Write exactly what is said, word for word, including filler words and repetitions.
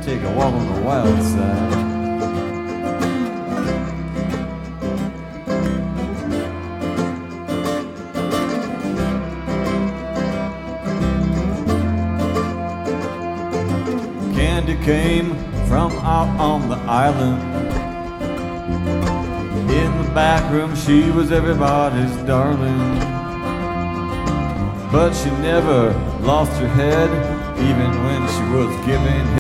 take a walk on the wild side. Candy came from out on the island. In the back room she was everybody's darling, but she never lost her head, even when she was giving